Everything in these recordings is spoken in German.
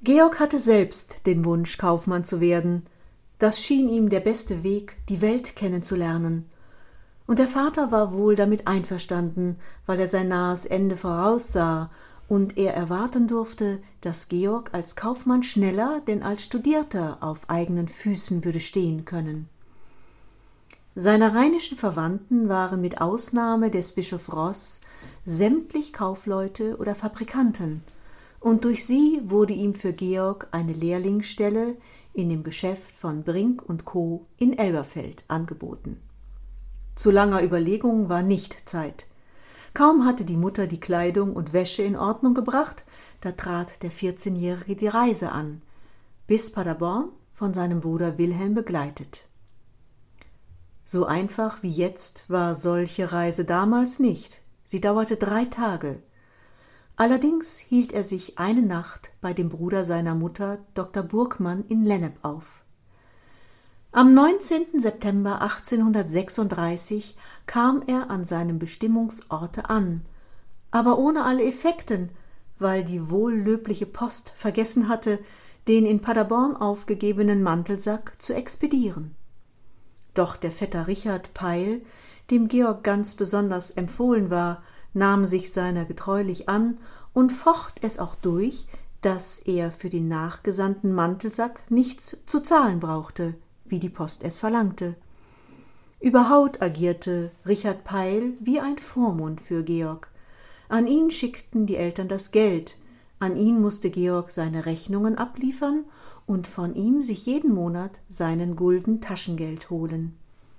Georg hatte selbst den Wunsch, Kaufmann zu werden. Das schien ihm der beste Weg, die Welt kennenzulernen. Und der Vater war wohl damit einverstanden, weil er sein nahes Ende voraussah und er erwarten durfte, dass Georg als Kaufmann schneller denn als Studierter auf eigenen Füßen würde stehen können. Seine rheinischen Verwandten waren mit Ausnahme des Bischof Ross sämtlich Kaufleute oder Fabrikanten, und durch sie wurde ihm für Georg eine Lehrlingsstelle in dem Geschäft von Brink und Co. in Elberfeld angeboten. Zu langer Überlegung war nicht Zeit. Kaum hatte die Mutter die Kleidung und Wäsche in Ordnung gebracht, da trat der 14-Jährige die Reise an, bis Paderborn, von seinem Bruder Wilhelm begleitet. So einfach wie jetzt war solche Reise damals nicht. Sie dauerte 3 Tage. Allerdings hielt er sich eine Nacht bei dem Bruder seiner Mutter, Dr. Burgmann, in Lennep auf. Am 19. September 1836 kam er an seinem Bestimmungsorte an, aber ohne alle Effekten, weil die wohllöbliche Post vergessen hatte, den in Paderborn aufgegebenen Mantelsack zu expedieren. Doch der Vetter Richard Peil, dem Georg ganz besonders empfohlen war, nahm sich seiner getreulich an und focht es auch durch, dass er für den nachgesandten Mantelsack nichts zu zahlen brauchte, wie die Post es verlangte. Überhaupt agierte Richard Peil wie ein Vormund für Georg. An ihn schickten die Eltern das Geld, an ihn musste Georg seine Rechnungen abliefern und von ihm sich jeden Monat seinen Gulden Taschengeld holen.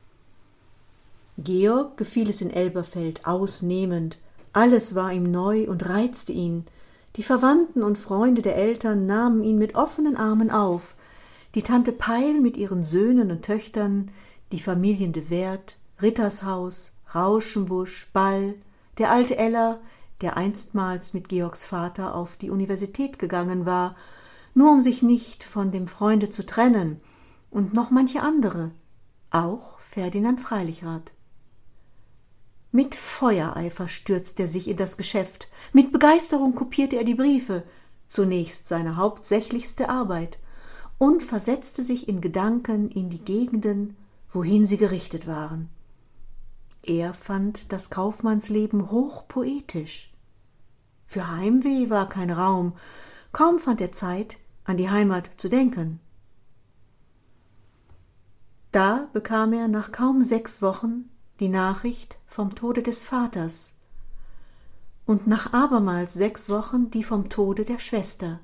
Georg gefiel es in Elberfeld ausnehmend, alles war ihm neu und reizte ihn. Die Verwandten und Freunde der Eltern nahmen ihn mit offenen Armen auf, die Tante Peil mit ihren Söhnen und Töchtern, die Familien de Werd, Rittershaus, Rauschenbusch, Ball, der alte Eller, der einstmals mit Georgs Vater auf die Universität gegangen war, nur um sich nicht von dem Freunde zu trennen, und noch manche andere, auch Ferdinand Freiligrath. Mit Feuereifer stürzte er sich in das Geschäft, mit Begeisterung kopierte er die Briefe, zunächst seine hauptsächlichste Arbeit, und versetzte sich in Gedanken in die Gegenden, wohin sie gerichtet waren. Er fand das Kaufmannsleben hochpoetisch. Für Heimweh war kein Raum, kaum fand er Zeit, an die Heimat zu denken. Da bekam er nach kaum 6 Wochen die Nachricht vom Tode des Vaters und nach abermals 6 Wochen die vom Tode der Schwester.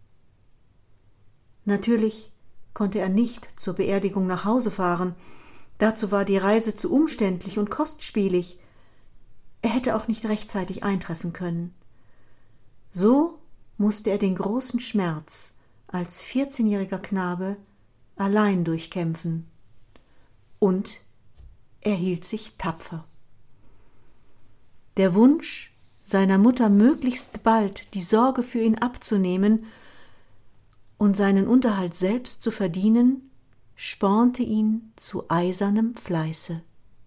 Natürlich konnte er nicht zur Beerdigung nach Hause fahren, dazu war die Reise zu umständlich und kostspielig. Er hätte auch nicht rechtzeitig eintreffen können. So musste er den großen Schmerz als 14-jähriger Knabe allein durchkämpfen. Und er hielt sich tapfer. Der Wunsch, seiner Mutter möglichst bald die Sorge für ihn abzunehmen und seinen Unterhalt selbst zu verdienen, spornte ihn zu eisernem Fleiße.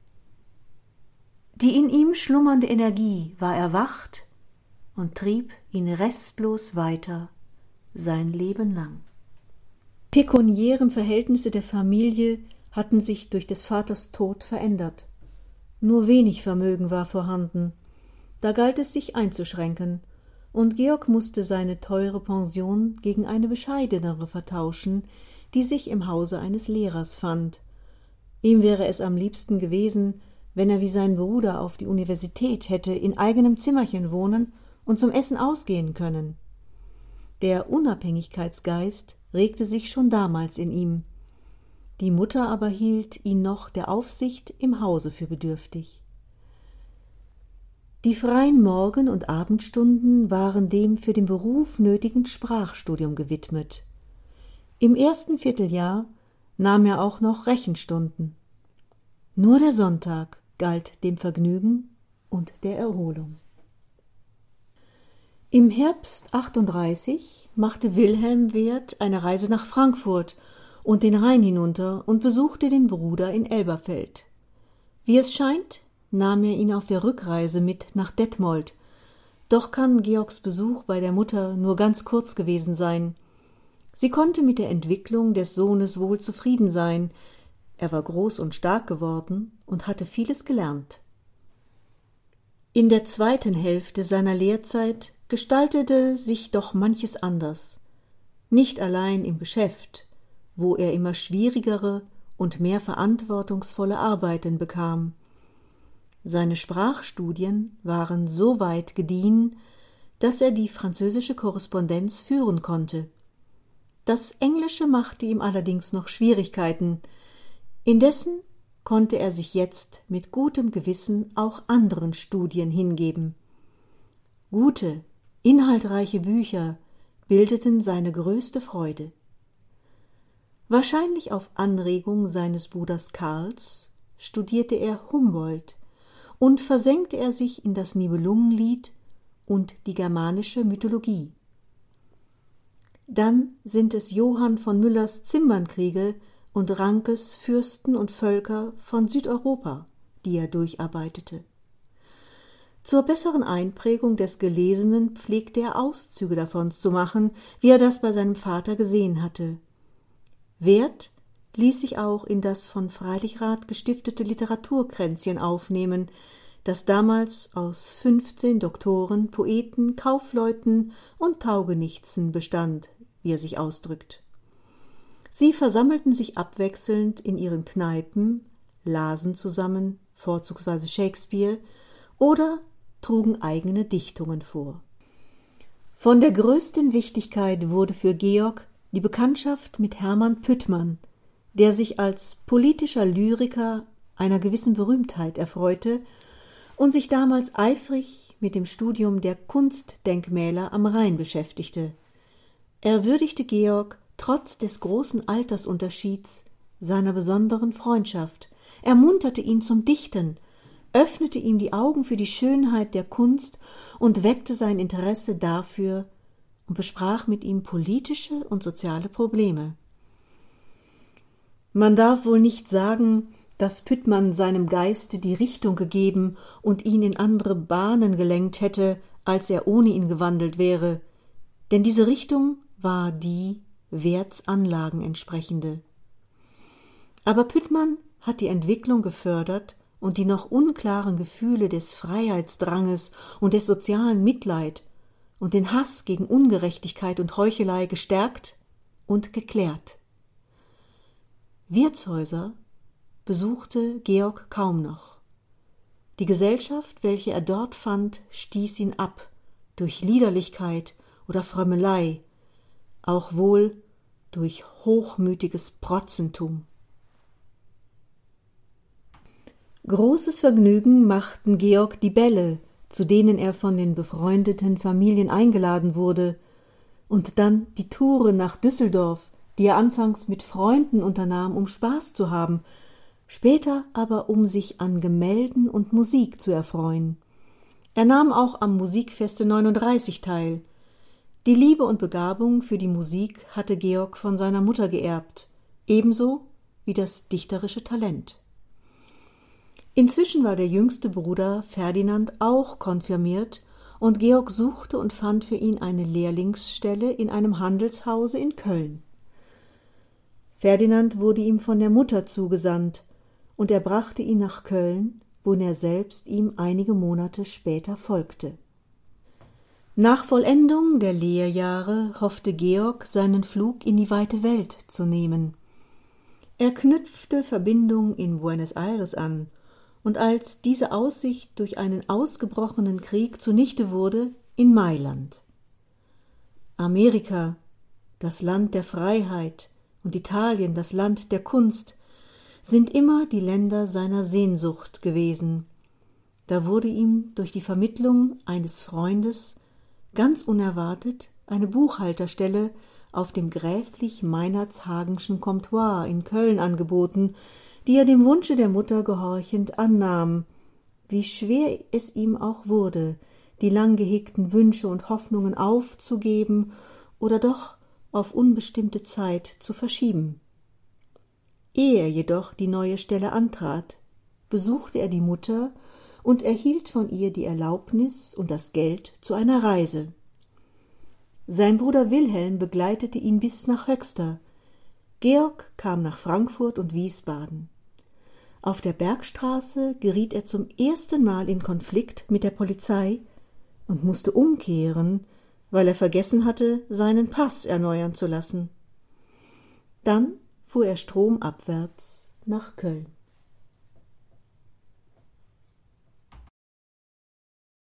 Die in ihm schlummernde Energie war erwacht und trieb ihn restlos weiter, sein Leben lang. Pekuniären Verhältnisse der Familie hatten sich durch des Vaters Tod verändert. Nur wenig Vermögen war vorhanden. Da galt es, sich einzuschränken, und Georg musste seine teure Pension gegen eine bescheidenere vertauschen, die sich im Hause eines Lehrers fand. Ihm wäre es am liebsten gewesen, wenn er wie sein Bruder auf die Universität hätte in eigenem Zimmerchen wohnen und zum Essen ausgehen können. Der Unabhängigkeitsgeist regte sich schon damals in ihm. Die Mutter aber hielt ihn noch der Aufsicht im Hause für bedürftig. Die freien Morgen- und Abendstunden waren dem für den Beruf nötigen Sprachstudium gewidmet. Im ersten Vierteljahr nahm er auch noch Rechenstunden. Nur der Sonntag galt dem Vergnügen und der Erholung. Im Herbst 38 machte Wilhelm Werth eine Reise nach Frankfurt und den Rhein hinunter und besuchte den Bruder in Elberfeld. Wie es scheint, nahm er ihn auf der Rückreise mit nach Detmold. Doch kann Georgs Besuch bei der Mutter nur ganz kurz gewesen sein. Sie konnte mit der Entwicklung des Sohnes wohl zufrieden sein. Er war groß und stark geworden und hatte vieles gelernt. In der zweiten Hälfte seiner Lehrzeit gestaltete sich doch manches anders. Nicht allein im Geschäft, wo er immer schwierigere und mehr verantwortungsvolle Arbeiten bekam. Seine Sprachstudien waren so weit gediehen, dass er die französische Korrespondenz führen konnte. Das Englische machte ihm allerdings noch Schwierigkeiten. Indessen konnte er sich jetzt mit gutem Gewissen auch anderen Studien hingeben. Gute, inhaltreiche Bücher bildeten seine größte Freude. Wahrscheinlich auf Anregung seines Bruders Karls studierte er Humboldt und versenkte er sich in das Nibelungenlied und die germanische Mythologie. Dann sind es Johann von Müllers Zimmernkriege und Rankes Fürsten und Völker von Südeuropa, die er durcharbeitete. Zur besseren Einprägung des Gelesenen pflegte er Auszüge davon zu machen, wie er das bei seinem Vater gesehen hatte. Wert ließ sich auch in das von Freilichrath gestiftete Literaturkränzchen aufnehmen, das damals aus 15 Doktoren, Poeten, Kaufleuten und Taugenichtsen bestand, wie er sich ausdrückt. Sie versammelten sich abwechselnd in ihren Kneipen, lasen zusammen, vorzugsweise Shakespeare, oder trugen eigene Dichtungen vor. Von der größten Wichtigkeit wurde für Georg die Bekanntschaft mit Hermann Püttmann, der sich als politischer Lyriker einer gewissen Berühmtheit erfreute und sich damals eifrig mit dem Studium der Kunstdenkmäler am Rhein beschäftigte. Er würdigte Georg trotz des großen Altersunterschieds seiner besonderen Freundschaft, ermunterte ihn zum Dichten, öffnete ihm die Augen für die Schönheit der Kunst und weckte sein Interesse dafür und besprach mit ihm politische und soziale Probleme. Man darf wohl nicht sagen, dass Püttmann seinem Geiste die Richtung gegeben und ihn in andere Bahnen gelenkt hätte, als er ohne ihn gewandelt wäre, denn diese Richtung war die Werts Anlagen entsprechende. Aber Püttmann hat die Entwicklung gefördert und die noch unklaren Gefühle des Freiheitsdranges und des sozialen Mitleid und den Hass gegen Ungerechtigkeit und Heuchelei gestärkt und geklärt. Wirtshäuser besuchte Georg kaum noch. Die Gesellschaft, welche er dort fand, stieß ihn ab, durch Liederlichkeit oder Frömmelei, auch wohl durch hochmütiges Protzentum. Großes Vergnügen machten Georg die Bälle, zu denen er von den befreundeten Familien eingeladen wurde, und dann die Touren nach Düsseldorf, die er anfangs mit Freunden unternahm, um Spaß zu haben, später aber um sich an Gemälden und Musik zu erfreuen. Er nahm auch am Musikfeste 39 teil. Die Liebe und Begabung für die Musik hatte Georg von seiner Mutter geerbt, ebenso wie das dichterische Talent. Inzwischen war der jüngste Bruder Ferdinand auch konfirmiert, und Georg suchte und fand für ihn eine Lehrlingsstelle in einem Handelshause in Köln. Ferdinand wurde ihm von der Mutter zugesandt, und er brachte ihn nach Köln, wohin er selbst ihm einige Monate später folgte. Nach Vollendung der Lehrjahre hoffte Georg, seinen Flug in die weite Welt zu nehmen. Er knüpfte Verbindungen in Buenos Aires an, und als diese Aussicht durch einen ausgebrochenen Krieg zunichte wurde, in Mailand. Amerika, das Land der Freiheit, und Italien, das Land der Kunst, sind immer die Länder seiner Sehnsucht gewesen. Da wurde ihm durch die Vermittlung eines Freundes ganz unerwartet eine Buchhalterstelle auf dem gräflich-meinertshagenschen Comptoir in Köln angeboten, die er dem Wunsche der Mutter gehorchend annahm, wie schwer es ihm auch wurde, die lang gehegten Wünsche und Hoffnungen aufzugeben oder doch auf unbestimmte Zeit zu verschieben. Ehe er jedoch die neue Stelle antrat, besuchte er die Mutter und erhielt von ihr die Erlaubnis und das Geld zu einer Reise. Sein Bruder Wilhelm begleitete ihn bis nach Höxter. Georg kam nach Frankfurt und Wiesbaden. Auf der Bergstraße geriet er zum ersten Mal in Konflikt mit der Polizei und musste umkehren, weil er vergessen hatte, seinen Pass erneuern zu lassen. Dann fuhr er stromabwärts nach Köln.